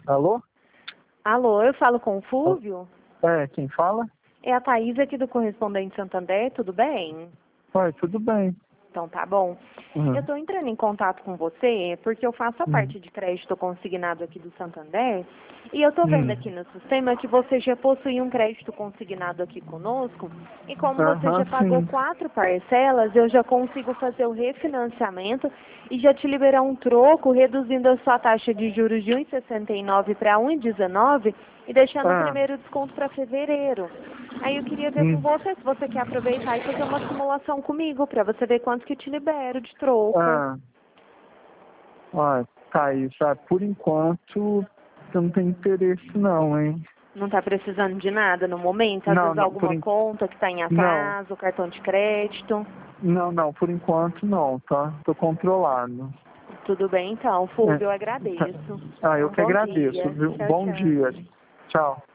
Alô? Alô, eu falo com o Fúvio? Quem fala? É a Thaís aqui do Correspondente Santander, tudo bem? Oi, tudo bem. Então tá bom. Uhum. Eu estou entrando em contato com você porque eu faço a Uhum. parte de crédito consignado aqui do Santander e eu estou vendo aqui no sistema que você já possui um crédito consignado aqui conosco e como você já pagou Sim. 4 parcelas, eu já consigo fazer o refinanciamento e já te liberar um troco, reduzindo a sua taxa de juros de 1,69 para 1,19 e deixando o primeiro desconto para fevereiro. Aí eu queria ver com você se você quer aproveitar e fazer uma simulação comigo para você ver quanto que eu te libero de troco. Thaís, por enquanto eu não tenho interesse não, hein? Não está precisando de nada no momento? Às Não, vezes não, alguma conta que está em não. atraso, cartão de crédito? Não, por enquanto não, tá? Tô controlado. Tudo bem então, Fulvio, eu agradeço. Eu que Bom agradeço, dia. viu? Tchau, Bom dia. tchau. Tchau.